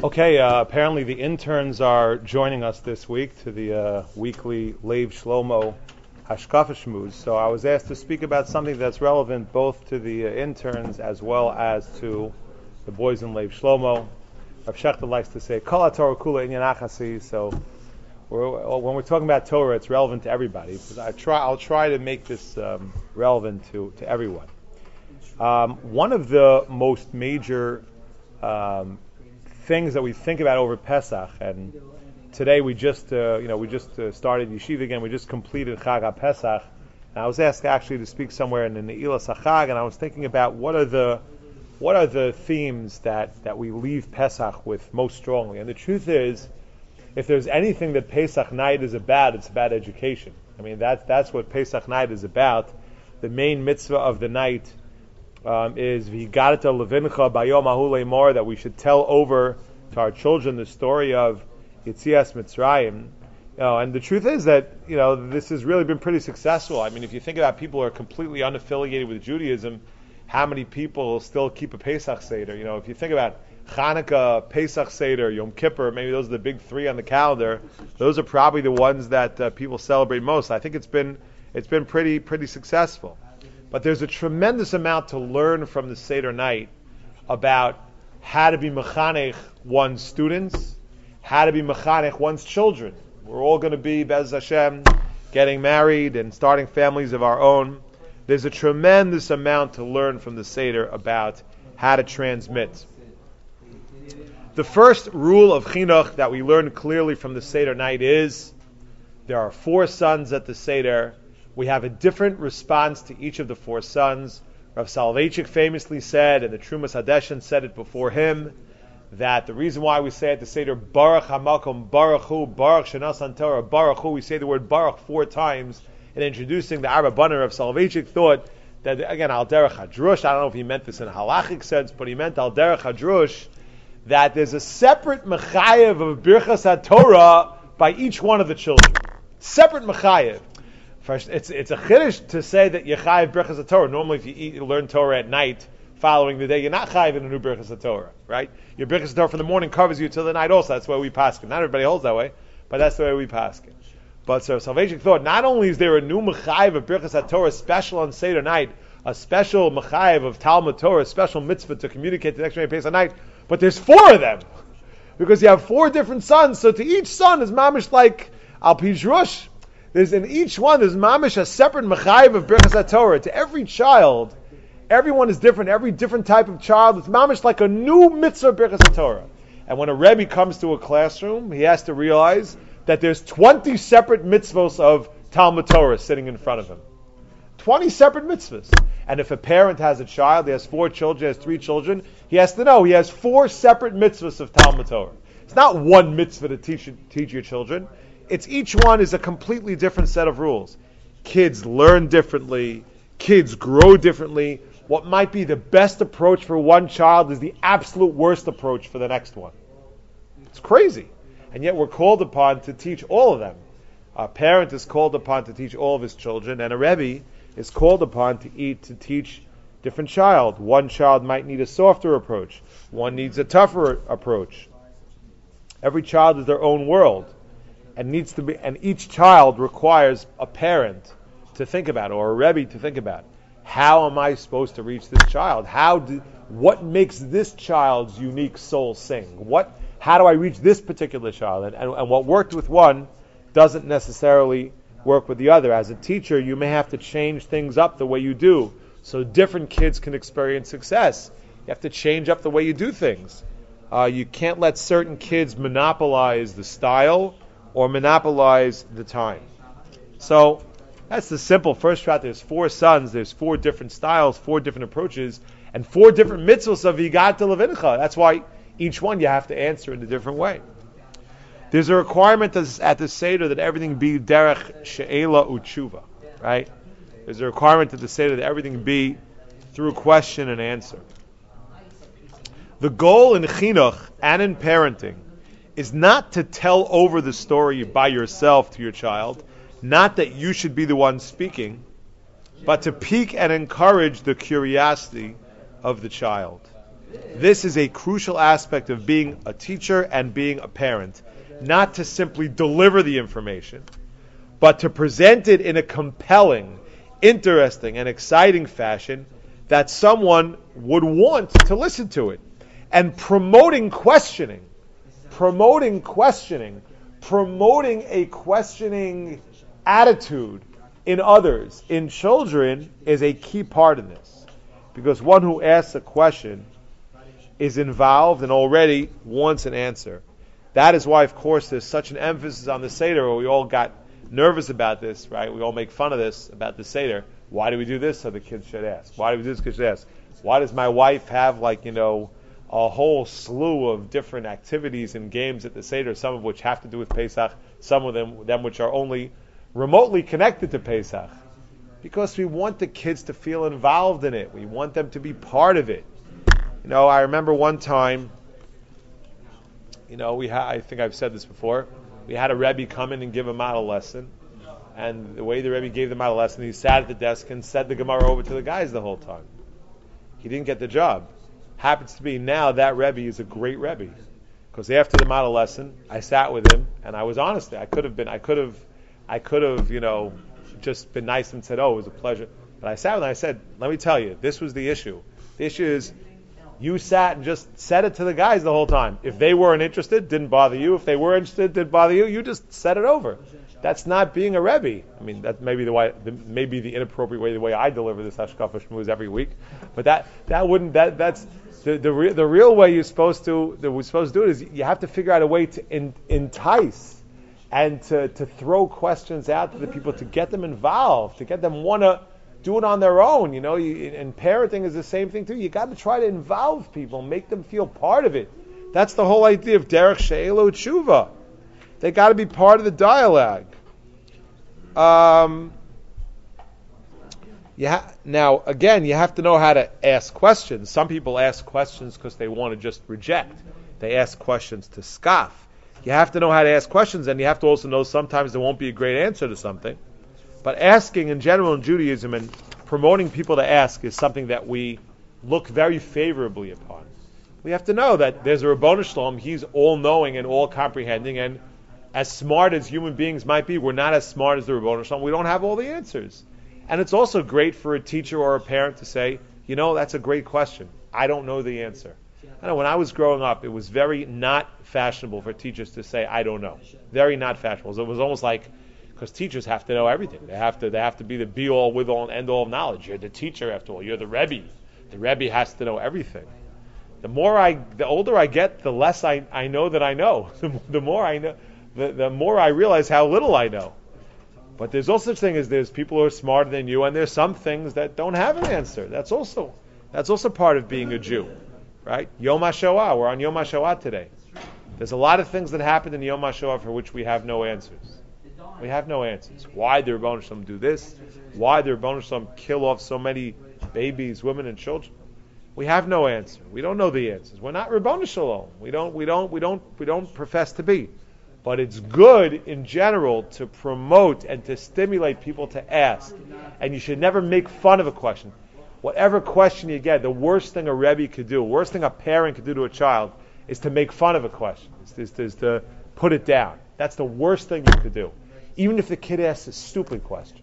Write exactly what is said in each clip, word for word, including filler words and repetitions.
Okay, uh, apparently the interns are joining us this week to the uh, weekly Lev Shlomo Hashkafa Shmuz. So I was asked to speak about something that's relevant both to the uh, interns as well as to the boys in Lev Shlomo. Rav Shechter likes to say, Kol HaTorah Kula Inyan Achasi. So we're, when we're talking about Torah, it's relevant to everybody. I try, I'll try to make this um, relevant to, to everyone. Um, one of the most major um, things that we think about over Pesach, and today we just, uh, you know, we just uh, started Yeshiva again. We just completed Chag HaPesach, and I was asked actually to speak somewhere in the Ne'ilas HaChag, and I was thinking about what are the, what are the themes that, that we leave Pesach with most strongly. And the truth is, if there's anything that Pesach night is about, it's about education. I mean, that's that's what Pesach night is about. The main mitzvah of the night Um, is V'higadata levincha bayom ahu leimor, that we should tell over to our children the story of Yetzias Mitzrayim. You know, and the truth is that, you know, this has really been pretty successful. I mean, if you think about people who are completely unaffiliated with Judaism, how many people still keep a Pesach Seder? You know, if you think about Hanukkah, Pesach Seder, Yom Kippur, maybe those are the big three on the calendar. Those are probably the ones that uh, people celebrate most. I think it's been it's been pretty pretty successful. But there's a tremendous amount to learn from the Seder night about how to be mechanech one's students, how to be mechanech one's children. We're all going to be, Bez Hashem, getting married and starting families of our own. There's a tremendous amount to learn from the Seder about how to transmit. The first rule of chinuch that we learn clearly from the Seder night is there are four sons at the Seder. We have a different response to each of the four sons. Rav Soloveitchik famously said, and the Trumas Hadeshin said it before him, that the reason why we say at the Seder, Baruch HaMakom, Baruch Hu, Baruch Shenasan Torah, Baruch Hu, we say the word Baruch four times in introducing the Arba Baner. Rav Soloveitchik thought that, again, Al Derech HaDrush, I don't know if he meant this in a halachic sense, but he meant Al Derech HaDrush, that there's a separate mechayev of Birchas HaTorah by each one of the children. Separate mechayev. First, it's it's a chiddush to say that you chayiv Birchas HaTorah. Normally, if you eat, you learn Torah at night, following the day, you're not chayiv in a new Birchas HaTorah, right? Your Birchas HaTorah for the morning covers you till the night also. That's the way we paskin. Not everybody holds that way, but that's the way we paskin. But so Salvation thought, not only is there a new mechayiv of Birchas HaTorah special on Seder night, a special mechayiv of Talmud Torah, a special mitzvah to communicate the next day Pesach night, but there's four of them. Because you have four different sons, so to each son is mamish like Al Pi Drush. There's in each one, there's mamish a separate mechayiv of Birchas HaTorah. To every child, everyone is different. Every different type of child, it's mamish like a new mitzvah of Birchas HaTorah. And when a Rebbe comes to a classroom, he has to realize that there's twenty separate mitzvos of Talmud Torah sitting in front of him. twenty separate mitzvahs. And if a parent has a child, he has four children, he has three children, he has to know he has four separate mitzvahs of Talmud Torah. It's not one mitzvah to teach teach your children. It's each one is a completely different set of rules. Kids learn differently. Kids grow differently. What might be the best approach for one child is the absolute worst approach for the next one. It's crazy. And yet we're called upon to teach all of them. A parent is called upon to teach all of his children, and a Rebbe is called upon to eat to teach different child. One child might need a softer approach. One needs a tougher approach. Every child is their own world. And needs to be, and each child requires a parent to think about, or a Rebbe to think about. How am I supposed to reach this child? How do, what makes this child's unique soul sing? What, how do I reach this particular child? And, and, and what worked with one doesn't necessarily work with the other. As a teacher, you may have to change things up the way you do, so different kids can experience success. You have to change up the way you do things. Uh, you can't let certain kids monopolize the style or monopolize the time. So that's the simple first shot. There's four sons, there's four different styles, four different approaches, and four different mitzvahs of V'higadata levincha. That's why each one you have to answer in a different way. There's a requirement at the Seder that everything be derech she'ela u'tshuva, right? There's a requirement at the Seder that everything be through question and answer. The goal in chinuch and in parenting is not to tell over the story by yourself to your child, not that you should be the one speaking, but to pique and encourage the curiosity of the child. This is a crucial aspect of being a teacher and being a parent. Not to simply deliver the information, but to present it in a compelling, interesting, and exciting fashion that someone would want to listen to it. And promoting questioning, promoting questioning, promoting a questioning attitude in others, in children, is a key part in this. Because one who asks a question is involved and already wants an answer. That is why, of course, there's such an emphasis on the Seder, where we all got nervous about this, right? We all make fun of this, about the Seder. Why do we do this? So the kids should ask. Why do we do this? Kids should ask. Why does my wife have, like, you know, a whole slew of different activities and games at the Seder, some of which have to do with Pesach, some of them, them which are only remotely connected to Pesach? Because we want the kids to feel involved in it. We want them to be part of it. You know, I remember one time, you know, we ha- I think I've said this before, we had a Rebbe come in and give a model lesson, and the way the Rebbe gave the model lesson, he sat at the desk and said the Gemara over to the guys the whole time. He didn't get the job. Happens to be now that Rebbe is a great Rebbe, because after the model lesson, I sat with him and I was honest. I could have been, I could have, I could have, you know, just been nice and said, "Oh, it was a pleasure." But I sat with him and I said, "Let me tell you, this was the issue. The issue is you sat and just said it to the guys the whole time. If they weren't interested, didn't bother you. If they were interested, didn't bother you. You just said it over. That's not being a Rebbe." I mean, that may be the way, the, maybe the inappropriate way, the way I deliver this Hashkafa Shmuz every week. But that that wouldn't that that's the the, re, the real way you're supposed to that we're supposed to do it is you have to figure out a way to in, entice and to to throw questions out to the people, to get them involved, to get them want to do it on their own. You know, you, and parenting is the same thing too. You got to try to involve people, make them feel part of it. That's the whole idea of derech she'elo tshuva. They got to be part of the dialogue. Um, you ha- now, again, you have to know how to ask questions. Some people ask questions because they want to just reject. They ask questions to scoff. You have to know how to ask questions, and you have to also know sometimes there won't be a great answer to something. But asking in general in Judaism and promoting people to ask is something that we look very favorably upon. We have to know that there's a Ribono Shel Olam. He's all-knowing and all-comprehending, and as smart as human beings might be, we're not as smart as the Ribono Shel Olam. We don't have all the answers. And it's also great for a teacher or a parent to say, you know, that's a great question. I don't know the answer. I know when I was growing up, it was very not fashionable for teachers to say, I don't know. Very not fashionable. It was almost like, because teachers have to know everything. They have to They have to be the be-all, with-all, and end-all of knowledge. You're the teacher, after all. You're the Rebbe. The Rebbe has to know everything. The more I, the older I get, the less I, I know that I know. The, the more I know, the, the more I realize how little I know. But there's also such thing as there's people who are smarter than you, and there's some things that don't have an answer. That's also that's also part of being a Jew, right? Yom HaShoah. We're on Yom HaShoah today. There's a lot of things that happened in Yom HaShoah for which we have no answers. We have no answers. Why did Ribono Shel Olam do this? Why did Ribono Shel Olam kill off so many babies, women, and children? We have no answer. We don't know the answers. We're not Ribono Shel Olam. We don't. We don't. We don't. We don't profess to be. But it's good in general to promote and to stimulate people to ask. And you should never make fun of a question. Whatever question you get, the worst thing a Rebbe could do, worst thing a parent could do to a child, is to make fun of a question. Is, is, is to put it down. That's the worst thing you could do. Even if the kid asks a stupid question.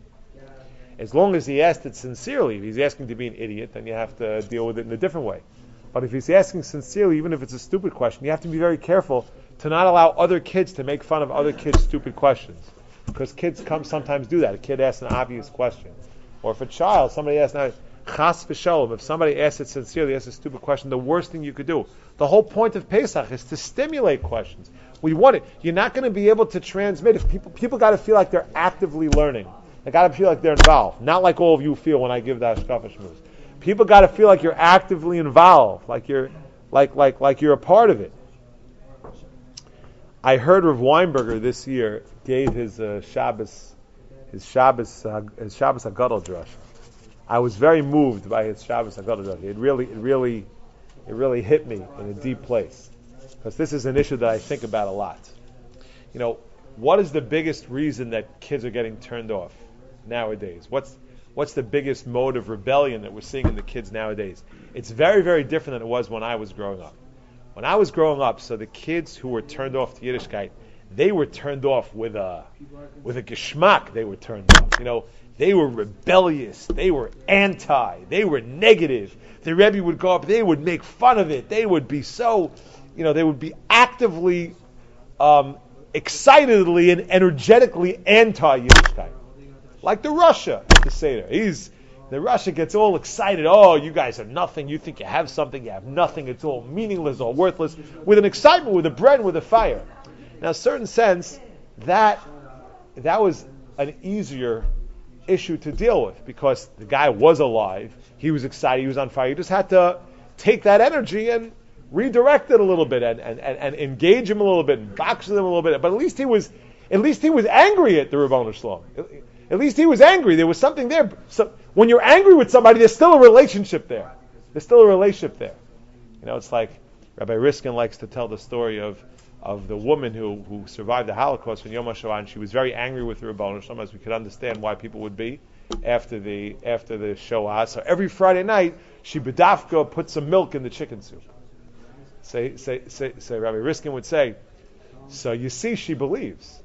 As long as he asked it sincerely. If he's asking to be an idiot, then you have to deal with it in a different way. But if he's asking sincerely, even if it's a stupid question, you have to be very careful to not allow other kids to make fun of other kids' stupid questions. Because kids come sometimes do that. A kid asks an obvious question. Or if a child, somebody asks, now, chas v'sholom, if somebody asks it sincerely, asks a stupid question, the worst thing you could do. The whole point of Pesach is to stimulate questions. We want it. You're not going to be able to transmit if people people got to feel like they're actively learning. They got to feel like they're involved. Not like all of you feel when I give the Hashkafa Shmuz. People got to feel like you're actively involved, like you're like like like you're a part of it. I heard Rav Weinberger this year gave his uh, Shabbos, his Shabbos, uh, his Shabbos Hagadol drush. I was very moved by his Shabbos Hagadol drush. It really, it really, it really hit me in a deep place, because this is an issue that I think about a lot. You know, what is the biggest reason that kids are getting turned off nowadays? What's what's the biggest mode of rebellion that we're seeing in the kids nowadays? It's very, very different than it was when I was growing up. When I was growing up, so the kids who were turned off to Yiddishkeit, they were turned off with a with a geschmack. They were turned off. You know, they were rebellious. They were anti. They were negative. The Rebbe would go up. They would make fun of it. They would be so, you know, they would be actively, um, excitedly and energetically anti-Yiddishkeit. Like the Russia at the Seder. He's the Russia gets all excited. Oh, you guys are nothing. You think you have something. You have nothing. It's all meaningless, all worthless. With an excitement, with a bread, with a fire. Now, in a certain sense, that that was an easier issue to deal with because the guy was alive. He was excited. He was on fire. You just had to take that energy and redirect it a little bit and, and, and, and engage him a little bit and box him a little bit. But at least he was, at least he was angry at the Ribbono Shel Olam. At least he was angry. There was something there. So when you're angry with somebody, there's still a relationship there. There's still a relationship there. You know, it's like Rabbi Riskin likes to tell the story of of the woman who, who survived the Holocaust in Yom HaShoah, and she was very angry with the Ribbono Shel Olam, as we could understand why people would be after the after the Shoah. So every Friday night, she bedafka put some milk in the chicken soup. Say, say, say, say, Rabbi Riskin would say, so you see, she believes.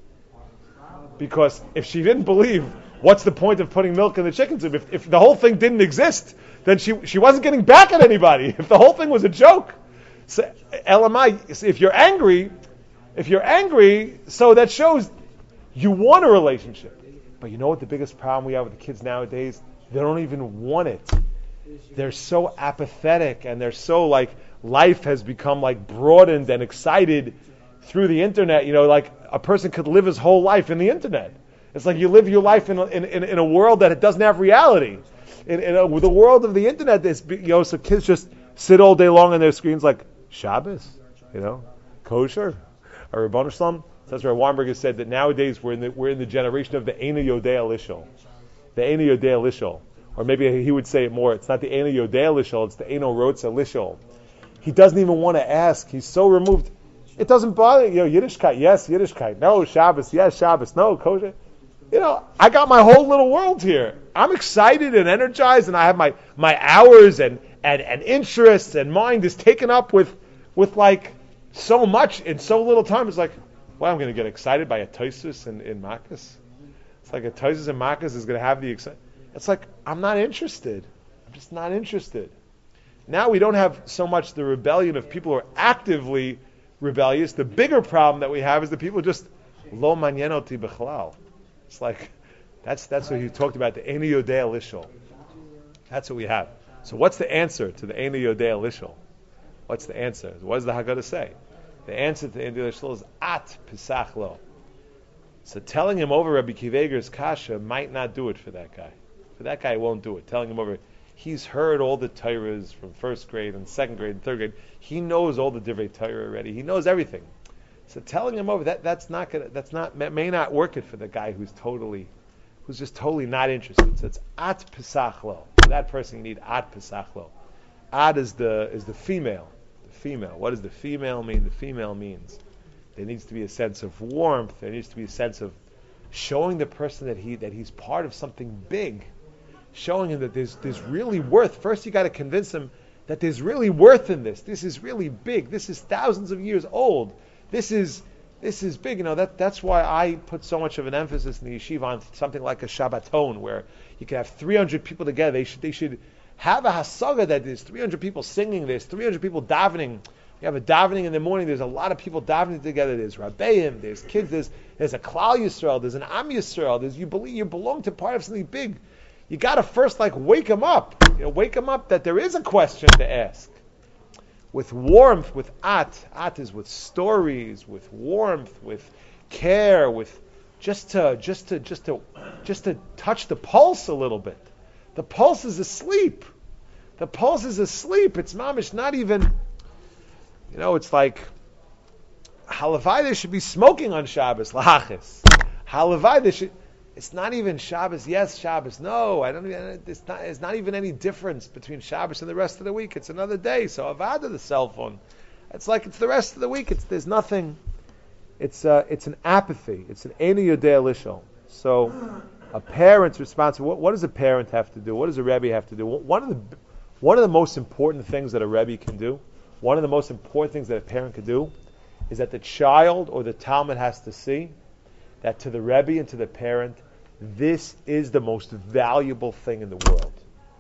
Because if she didn't believe, what's the point of putting milk in the chicken soup? If, if the whole thing didn't exist, then she she wasn't getting back at anybody. If the whole thing was a joke. So, L M I, if you're angry, if you're angry, so that shows you want a relationship. But you know what the biggest problem we have with the kids nowadays? They don't even want it. They're so apathetic and they're so like, life has become like broadened and excited through the internet. You know, like a person could live his whole life in the internet. It's like you live your life in a, in, in, in a world that it doesn't have reality. In, in a, with the world of the internet, there's, you know, so kids just sit all day long on their screens like, Shabbos, you know, kosher, or Ribbono Shel Olam. That's where Weinberger said that nowadays we're in the, we're in the generation of the Eina Yodea Lishol. The Eina Yodea Lishol. Or maybe he would say it more, it's not the Eina Yodea Lishol, it's the Eino Rotza Lishol. He doesn't even want to ask. He's so removed. It doesn't bother you. know, Yiddishkeit, yes, Yiddishkeit. No, Shabbos, yes, Shabbos. No, kosher. You know, I got my whole little world here. I'm excited and energized, and I have my, my hours and, and, and interests, and mind is taken up with with like so much in so little time. It's like, well, I'm going to get excited by a Tosus in, in Makkas. It's like a Tosus in Makkas is going to have the excitement. It's like, I'm not interested. I'm just not interested. Now we don't have so much the rebellion of people who are actively rebellious. The bigger problem that we have is the people just lo manyenoti b'chalal. It's like that's that's what he talked about, the Eina Yodea Lishol. That's what we have. So what's the answer to the Eina Yodea Lishol? What's the answer? What does the Haggadah say? The answer to the Eina Yodea Lishol is at Pesach lo. So telling him over Rabbi Kiveger's kasha might not do it for that guy. For that guy, it won't do it. Telling him over, he's heard all the Torahs from first grade and second grade and third grade. He knows all the Divrei Torah already. He knows everything. So telling him over that that's not gonna that's not may not work it for the guy who's totally who's just totally not interested. So it's at Pesach lo. For that person you need at Pesach lo. Ad is the is the female. The female. What does the female mean? The female means there needs to be a sense of warmth. There needs to be a sense of showing the person that he that he's part of something big. Showing him that there's there's really worth. First you got to convince him that there's really worth in this. This is really big. This is thousands of years old. This is this is big. You know, that that's why I put so much of an emphasis in the yeshiva on something like a Shabbaton, where you can have three hundred people together. They should they should have a hasaga that there's three hundred people singing. There's three hundred people davening. You have a davening in the morning. There's a lot of people davening together. There's rabbeim. There's kids. There's there's a Klal Yisrael. There's an Am Yisrael. There's you believe you belong to part of something big. You got to first like wake them up. You know, wake them up that there is a question to ask. With warmth, with at. At is with stories, with warmth, with care, with just to just to just to just to touch the pulse a little bit. The pulse is asleep. The pulse is asleep. It's mamish not even, you know, it's like halavai they should be smoking on Shabbos, lahachis. Halavai they should It's not even Shabbos, yes, Shabbos, no. I don't even, it's not, it's not even any difference between Shabbos and the rest of the week. It's another day. So avada the cell phone. It's like it's the rest of the week. It's there's nothing. It's uh, it's an apathy. It's an Eina Yodea Lishol. So a parent's responsible. What, what does a parent have to do? What does a Rebbe have to do? One of the One of the most important things that a Rebbe can do, one of the most important things that a parent can do, is that the child or the Talmud has to see that to the Rebbe and to the parent, this is the most valuable thing in the world.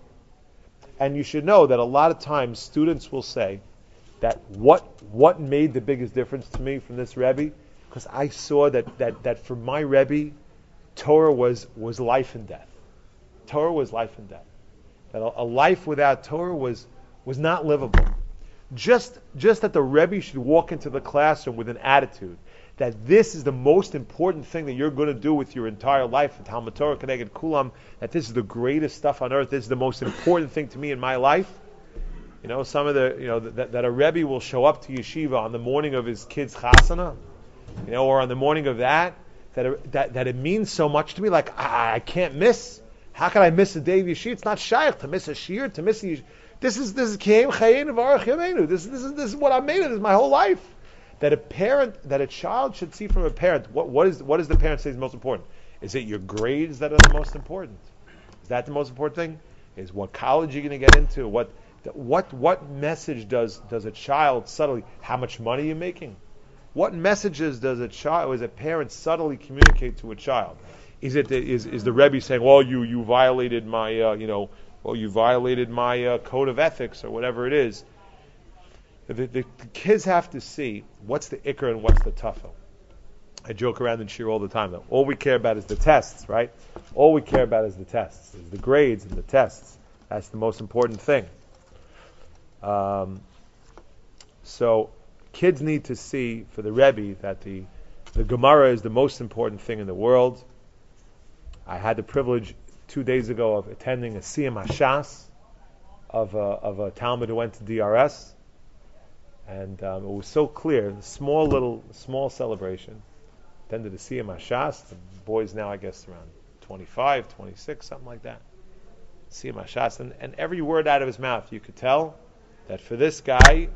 And you should know that a lot of times students will say that what what made the biggest difference to me from this Rebbe, because I saw that, that, that for my Rebbe, Torah was, was life and death. Torah was life and death. That a, a life without Torah was, was not livable. Just, just that the Rebbe should walk into the classroom with an attitude that this is the most important thing that you're going to do with your entire life, the Talmud Torah Keneged Kulam, that this is the greatest stuff on earth, this is the most important thing to me in my life. You know, some of the, you know, that, that a Rebbe will show up to yeshiva on the morning of his kid's chasana, you know, or on the morning of that, that it, that, that it means so much to me, like, I, I can't miss. How can I miss a day of yeshiva? It's not shaykh to miss a shir, to miss a yeshiva. This is, this is K'hem Chayin of Arach Yameinu. This, this is, this is what I made it, this is my whole life. That a parent, that a child should see from a parent, what, what is, what does the parent say is most important? Is it your grades that are the most important? Is that the most important thing? Is what college you're going to get into? What, what, what message does, does a child subtly, how much money you're making? What messages does a child, as a parent, subtly communicate to a child? Is it, the, is, is the Rebbe saying, well, you, you violated my, uh, you know, well, you violated my uh, code of ethics or whatever it is? The, the, the kids have to see what's the ikr and what's the tafel. I joke around in shir all the time, though. All we care about is the tests, right? All we care about is the tests, is the grades and the tests. That's the most important thing. Um, so kids need to see for the Rebbe that the, the Gemara is the most important thing in the world. I had the privilege two days ago of attending a Siyam Hashas of a, of a Talmud who went to D R S. And um, it was so clear, a small little, small celebration. Attended the Siyam Hashas. The boys now, I guess, around twenty-five, twenty-six, something like that. Siyam Hashas. And, and every word out of his mouth, you could tell that for this guy,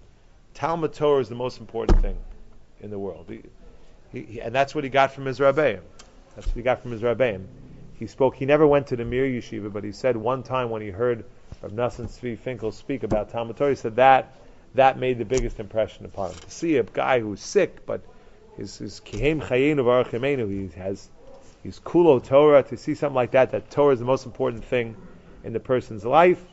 Talmud Torah is the most important thing in the world. He, he, he, and that's what he got from his Rabbeim. That's what he got from his Rabbeim. He spoke, he never went to the Mir Yeshiva, but he said one time when he heard Rav Nassim Tzvi Finkel speak about Talmud Torah, he said that that made the biggest impression upon him. To see a guy who's sick, but his his K'hem Chayin of Arach Yameinu, he has his Kulo Torah, to see something like that, that Torah is the most important thing in the person's life.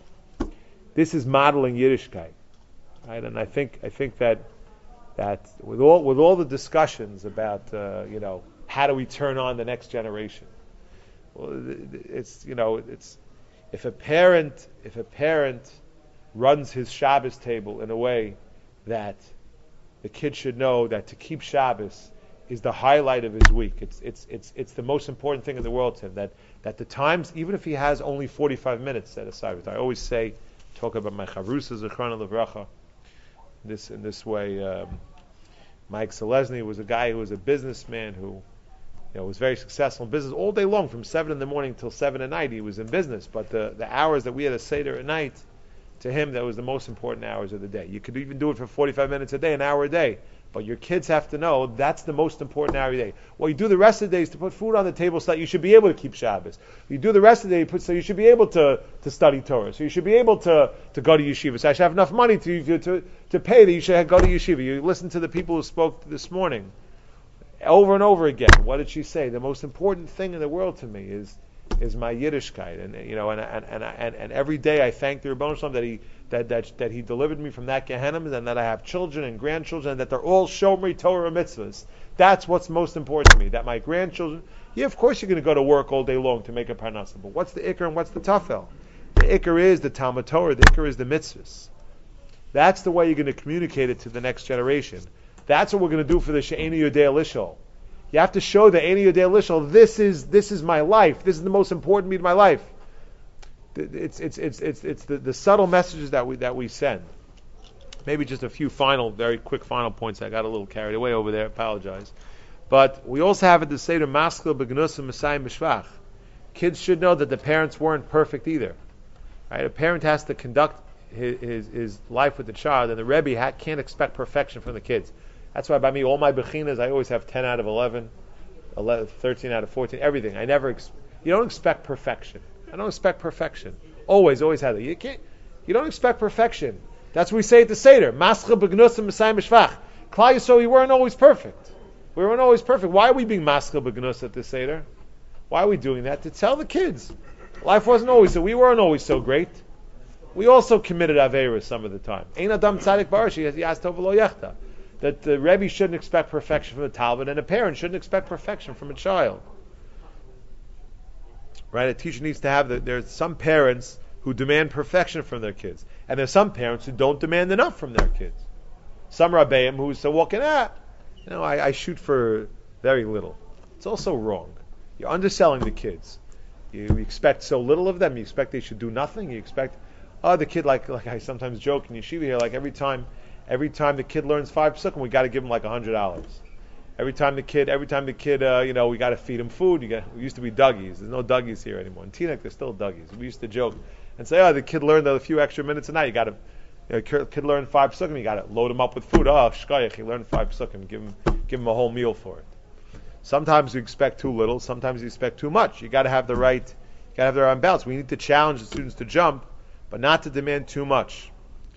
This is modeling Yiddishkeit, right? And I think I think that that with all with all the discussions about uh, you know, how do we turn on the next generation, well, it's you know it's if a parent if a parent runs his Shabbos table in a way that the kid should know that to keep Shabbos is the highlight of his week. It's it's it's it's the most important thing in the world to him. That that the times, even if he has only forty-five minutes set aside with, I always say, talk about my Chavrusa Zechrona Levracha. This in this way, um, Mike Selesny was a guy who was a businessman who, you know, was very successful in business all day long, from seven in the morning till seven at night. He was in business, but the the hours that we had a seder at night, to him, that was the most important hours of the day. You could even do it for forty-five minutes a day, an hour a day. But your kids have to know that's the most important hour of the day. What you do the rest of the day is to put food on the table so that you should be able to keep Shabbos. You do the rest of the day, you put, so you should be able to, to study Torah. So you should be able to, to go to yeshiva. So I should have enough money to, to, to pay that you should go to yeshiva. You listen to the people who spoke this morning over and over again. What did she say? The most important thing in the world to me is is my Yiddishkeit, and you know, and and and and, and every day I thank the Rebbeinu Shalom that he that, that that he delivered me from that Gehenna, and that I have children and grandchildren, and that they're all Shomrei Torah mitzvahs. That's what's most important to me. That my grandchildren, yeah, of course you're going to go to work all day long to make a parnasa, but what's the ikr and what's the tafel? The ikr is the Talmud Torah. The ikr is the mitzvahs. That's the way you're going to communicate it to the next generation. That's what we're going to do for the She'enu Yodei Lishol. You have to show the She'enu Yodei Lishol. This is this is my life. This is the most important meat of my life. It's it's it's it's it's the, the subtle messages that we that we send. Maybe just a few final, very quick final points. I got a little carried away over there. I apologize. But we also have it to say to Maskil B'Gnusim Messiah Mishvach. Kids should know that the parents weren't perfect either. Right? A parent has to conduct his his, his life with the child, and the Rebbe ha- can't expect perfection from the kids. That's why by me, all my bechinas, I always have ten out of eleven, eleven, thirteen out of fourteen, everything. I never, ex- you don't expect perfection. I don't expect perfection. Always, always have it. You can't, You don't expect perfection. That's what we say at the Seder. Mascha b'gnusa Messiah mishvach. Klal Yisrael, we weren't always perfect. We weren't always perfect. Why are we being mascha b'gnusa at the Seder? Why are we doing that? To tell the kids. Life wasn't always so. We weren't always so great. We also committed Aveirah some of the time. Ein Adam Tzadik Barashi Yas Tov V'lo Yechta. That the Rebbe shouldn't expect perfection from a Talmud, and a parent shouldn't expect perfection from a child. Right? A teacher needs to have the, there's some parents who demand perfection from their kids, and there's some parents who don't demand enough from their kids. Some Rabbeim who say, walking out, you know, I, I shoot for very little. It's also wrong. You're underselling the kids. You expect so little of them. You expect they should do nothing. You expect, oh, the kid, like like I sometimes joke in yeshiva here, like every time, every time the kid learns five psukim, we got to give him like a hundred dollars. Every time the kid, every time the kid, uh, you know, we got to feed him food. You got, we used to be Dougies. There's no Dougies here anymore. In Teaneck, there's still Dougies. We used to joke and say, oh, the kid learned a few extra minutes a night. You got to, you know, kid learned five psukim. You got to load him up with food. Oh, shkoyach, he learned five psukim. Give him, give him a whole meal for it. Sometimes you expect too little. Sometimes you expect too much. You got to have the right, you got to have the right balance. We need to challenge the students to jump, but not to demand too much.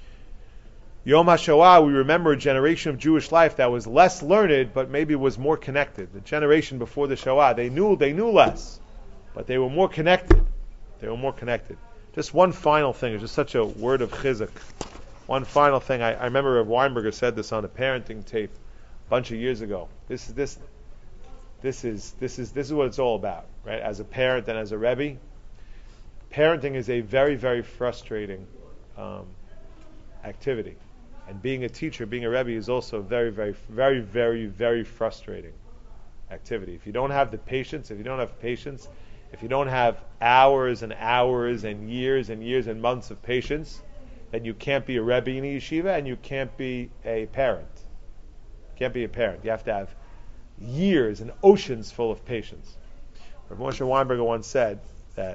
Yom HaShoah, we remember a generation of Jewish life that was less learned, but maybe was more connected. The generation before the Shoah, they knew they knew less, but they were more connected. They were more connected. Just one final thing, it's just such a word of chizuk. One final thing, I, I remember Rav Weinberger said this on a parenting tape a bunch of years ago. This is this, this is this is this is what it's all about, right? As a parent and as a Rebbe, parenting is a very very frustrating um, activity. And being a teacher, being a Rebbe, is also a very, very, very, very, very frustrating activity. If you don't have the patience, if you don't have patience, if you don't have hours and hours and years and years and months of patience, then you can't be a Rebbe in a yeshiva and you can't be a parent. You can't be a parent. You have to have years and oceans full of patience. Rav Moshe Weinberger once said that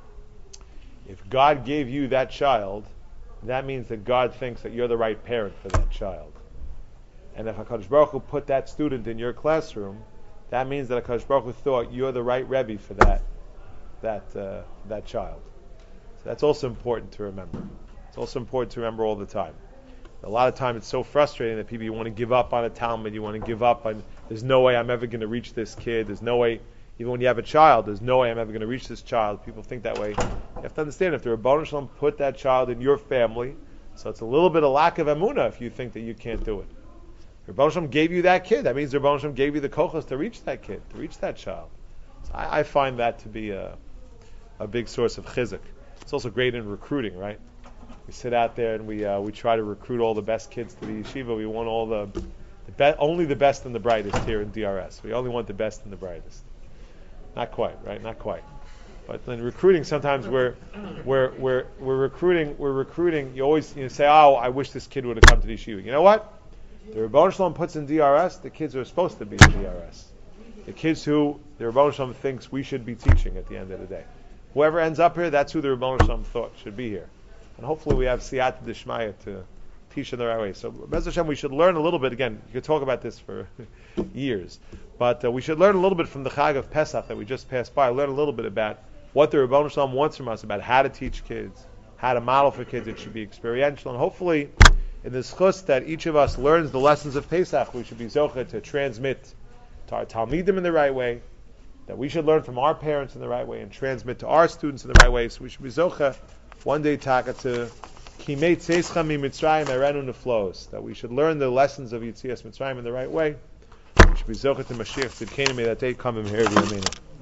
if God gave you that child, that means that God thinks that you're the right parent for that child. And if HaKadosh Baruch Hu put that student in your classroom, that means that HaKadosh Baruch Hu thought you're the right Rebbe for that that uh, that child. So that's also important to remember. It's also important to remember all the time. A lot of time it's so frustrating that people, you want to give up on a Talmud, you want to give up on, there's no way I'm ever going to reach this kid, there's no way, even when you have a child, there's no way I'm ever going to reach this child. People think that way. You have to understand, if the Rebbeinu Shalom put that child in your family, so it's a little bit of lack of emunah if you think that you can't do it. The Rebbeinu Shalom gave you that kid. That means the Rebbeinu Shalom gave you the kochos to reach that kid, to reach that child. So I, I find that to be a, a big source of chizuk. It's also great in recruiting, right? We sit out there and we uh, we try to recruit all the best kids to the yeshiva. We want all the, the be- only the best and the brightest here in D R S. We only want the best and the brightest. Not quite, right? Not quite. But in recruiting, sometimes we're we're we're we're recruiting. We're recruiting. You always you know, say, "Oh, I wish this kid would have come to the yeshiva." You know what? The Rebbeinu Shalom puts in D R S. The kids are supposed to be in D R S. The kids who the Rebbeinu Shalom thinks we should be teaching at the end of the day. Whoever ends up here, that's who the Rebbeinu Shalom thought should be here. And hopefully, we have siyata d'shmaya to teach in the right way. So, Bez Hashem, we should learn a little bit. Again, you could talk about this for years, but uh, we should learn a little bit from the Chag of Pesach that we just passed by. Learn a little bit about what the Rebbeinu Shalom wants from us, about how to teach kids, how to model for kids. It should be experiential, and hopefully, in this chus that each of us learns the lessons of Pesach, we should be zocheh to transmit to our talmidim in the right way. That we should learn from our parents in the right way and transmit to our students in the right way. So we should be zocheh one day taka to Kimei Tzeischa Mi Mitzrayim Erenu Neflos, that we should learn the lessons of Yitzias Mitzrayim in the right way. We should be zocheh to Mashiach Tzidkenu, may that day come in here.